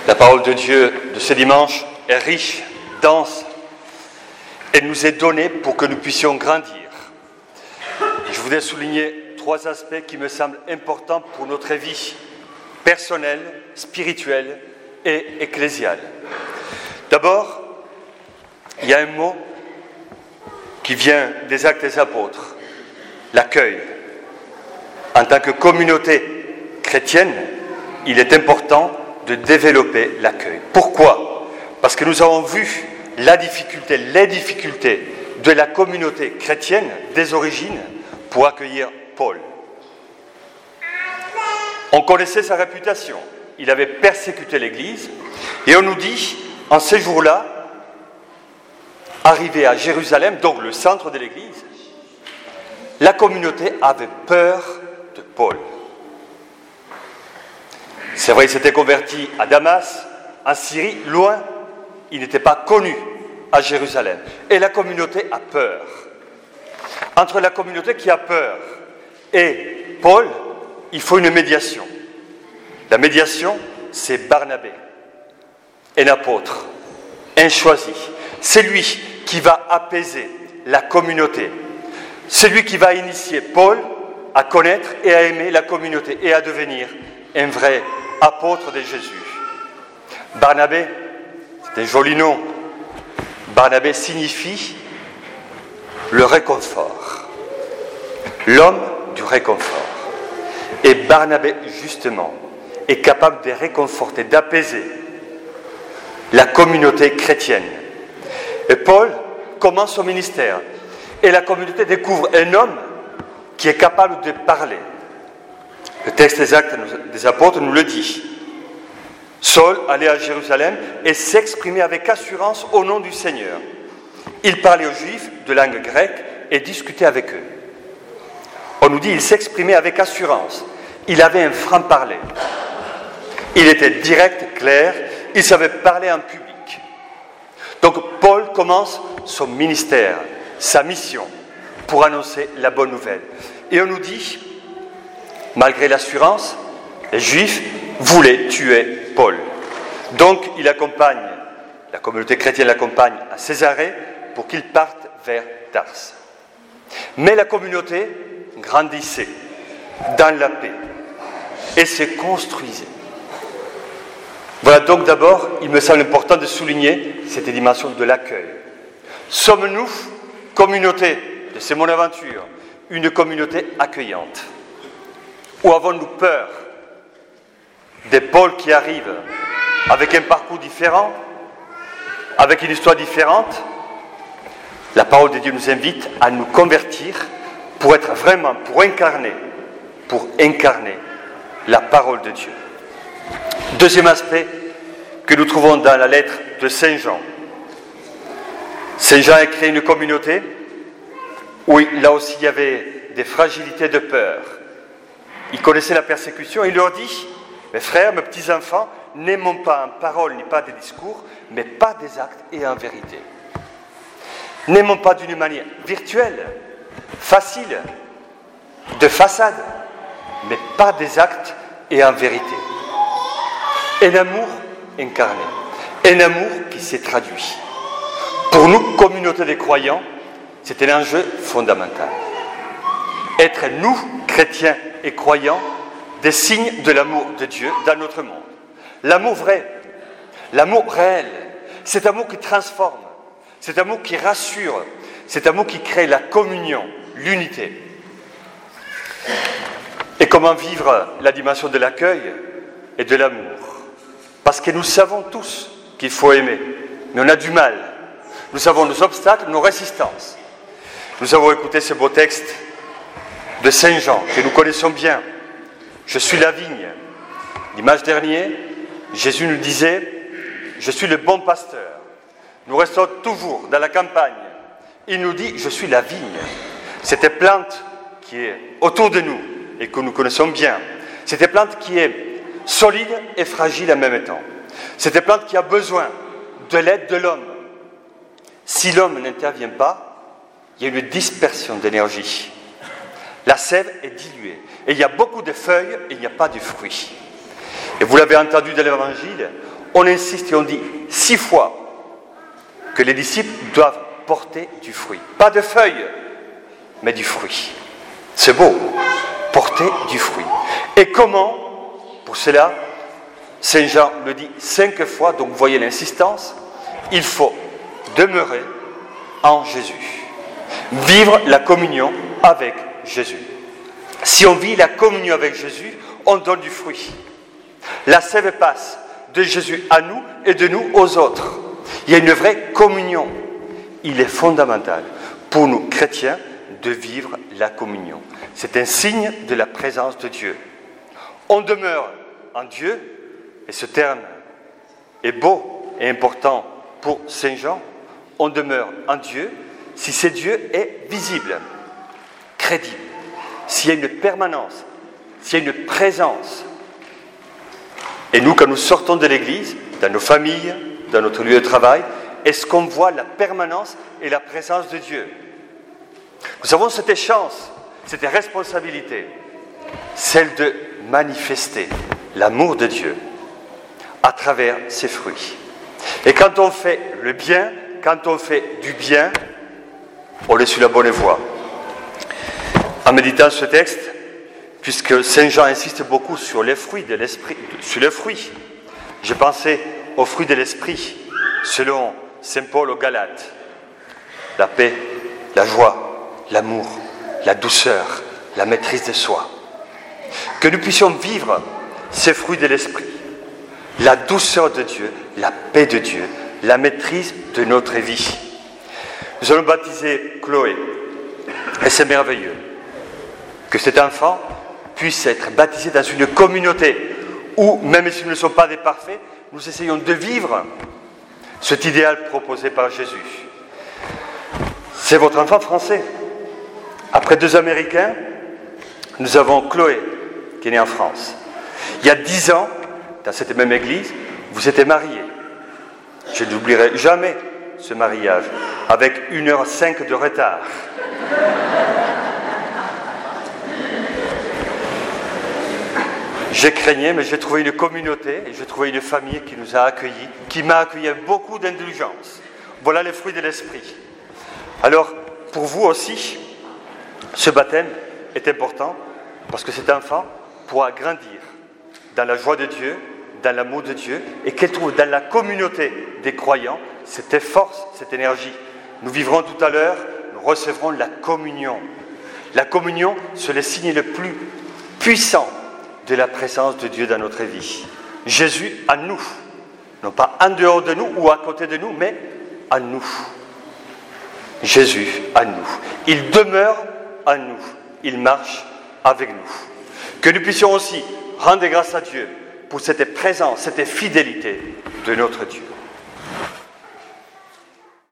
La parole de Dieu de ce dimanche est riche, dense. Elle nous est donnée pour que nous puissions grandir. Je voudrais souligner 3 aspects qui me semblent importants pour notre vie personnelle, spirituelle et ecclésiale. D'abord, il y a un mot qui vient des Actes des Apôtres, l'accueil. En tant que communauté chrétienne, il est important de développer l'accueil. Pourquoi ? Parce que nous avons vu les difficultés de la communauté chrétienne des origines pour accueillir Paul. On connaissait sa réputation. Il avait persécuté l'Église. Et on nous dit, en ces jours-là, arrivé à Jérusalem, donc le centre de l'Église, la communauté avait peur de Paul. C'est vrai, il s'était converti à Damas, en Syrie, loin. Il n'était pas connu à Jérusalem. Et la communauté a peur. Entre la communauté qui a peur et Paul, il faut une médiation. La médiation, c'est Barnabé, un apôtre, un choisi. C'est lui qui va apaiser la communauté. C'est lui qui va initier Paul à connaître et à aimer la communauté et à devenir un vrai apôtre de Jésus. Barnabé, c'est un joli nom. Barnabé signifie le réconfort, l'homme du réconfort. Et Barnabé, justement, est capable de réconforter, d'apaiser la communauté chrétienne. Et Paul commence son ministère. Et la communauté découvre un homme qui est capable de parler. Le texte des Actes des Apôtres nous le dit. Saul allait à Jérusalem et s'exprimait avec assurance au nom du Seigneur. Il parlait aux Juifs de langue grecque et discutait avec eux. On nous dit qu'il s'exprimait avec assurance. Il avait un franc-parler. Il était direct, clair, il savait parler en public. Donc Paul commence son ministère, sa mission, pour annoncer la bonne nouvelle. Et on nous dit, malgré l'assurance, les Juifs voulaient tuer Paul. Donc il accompagne, la communauté chrétienne l'accompagne à Césarée pour qu'il parte vers Tarse. Mais la communauté grandissait dans la paix et se construisait. Voilà donc d'abord, il me semble important de souligner cette dimension de l'accueil. Sommes-nous, communauté de C'est mon aventure, une communauté accueillante? Ou avons-nous peur des Pauls qui arrivent avec un parcours différent, avec une histoire différente? La parole de Dieu nous invite à nous convertir pour être vraiment, pour incarner la parole de Dieu. Deuxième aspect que nous trouvons dans la lettre de Saint Jean. Saint Jean a créé une communauté où là aussi il y avait des fragilités de peur. Il connaissait la persécution et il leur dit, mes frères, mes petits-enfants, n'aimons pas en parole ni pas des discours, mais pas des actes et en vérité. N'aimons pas d'une manière virtuelle, facile, de façade, mais pas des actes et en vérité. Un amour incarné, un amour qui s'est traduit. Pour nous, communauté des croyants, c'est un enjeu fondamental. Être nous, chrétiens et croyants, des signes de l'amour de Dieu dans notre monde. L'amour vrai, l'amour réel, cet amour qui transforme, cet amour qui rassure, cet amour qui crée la communion, l'unité. Et comment vivre la dimension de l'accueil et de l'amour? Parce que nous savons tous qu'il faut aimer, mais on a du mal. Nous savons nos obstacles, nos résistances. Nous avons écouté ce beau texte de Saint Jean, que nous connaissons bien. Je suis la vigne. Dimanche dernier, Jésus nous disait, je suis le bon pasteur. Nous restons toujours dans la campagne. Il nous dit, je suis la vigne. Cette plante qui est autour de nous et que nous connaissons bien. Cette plante qui est solide et fragile en même temps. Cette plante qui a besoin de l'aide de l'homme. Si l'homme n'intervient pas, il y a une dispersion d'énergie. La sève est diluée. Et il y a beaucoup de feuilles et il n'y a pas de fruits. Et vous l'avez entendu dans l'Évangile, on insiste et on dit 6 fois que les disciples doivent porter du fruit. Pas de feuilles, mais du fruit. C'est beau, porter du fruit. Et comment? Pour cela, Saint Jean le dit 5 fois, donc vous voyez l'insistance, il faut demeurer en Jésus. Vivre la communion avec Jésus. Si on vit la communion avec Jésus, on donne du fruit. La sève passe de Jésus à nous et de nous aux autres. Il y a une vraie communion. Il est fondamental pour nous chrétiens de vivre la communion. C'est un signe de la présence de Dieu. On demeure en Dieu, et ce terme est beau et important pour Saint Jean. On demeure en Dieu si ce Dieu est visible, crédible, s'il y a une permanence, s'il y a une présence. Et nous, quand nous sortons de l'Église, dans nos familles, dans notre lieu de travail, est-ce qu'on voit la permanence et la présence de Dieu? Nous avons cette chance, cette responsabilité, celle de manifester l'amour de Dieu à travers ses fruits. Et quand on fait le bien, quand on fait du bien, on est sur la bonne voie. En méditant ce texte, puisque Saint Jean insiste beaucoup sur les fruits de l'esprit, sur les fruits, j'ai pensé aux fruits de l'esprit, selon Saint Paul aux Galates. La paix, la joie, l'amour, la douceur, la maîtrise de soi. Que nous puissions vivre ces fruits de l'esprit, la douceur de Dieu, la paix de Dieu, la maîtrise de notre vie. Nous allons baptiser Chloé, et c'est merveilleux que cet enfant puisse être baptisé dans une communauté où, même si nous ne sommes pas des parfaits, nous essayons de vivre cet idéal proposé par Jésus. C'est votre enfant français. Après 2 Américains, nous avons Chloé, qui est née en France. Il y a 10 ans, dans cette même église, vous étiez mariés. Je n'oublierai jamais ce mariage, avec 1h05 de retard. J'ai craigné, mais j'ai trouvé une communauté et j'ai trouvé une famille qui nous a accueillis, qui m'a accueilli avec beaucoup d'indulgence. Voilà les fruits de l'esprit. Alors, pour vous aussi, ce baptême est important parce que cet enfant pourra grandir dans la joie de Dieu, dans l'amour de Dieu, et qu'elle trouve dans la communauté des croyants cette force, cette énergie. Nous vivrons tout à l'heure, nous recevrons la communion. La communion, c'est le signe le plus puissant de la présence de Dieu dans notre vie. Jésus à nous, non pas en dehors de nous ou à côté de nous, mais à nous. Jésus à nous. Il demeure en nous. Il marche avec nous. Que nous puissions aussi rendre grâce à Dieu pour cette présence, cette fidélité de notre Dieu.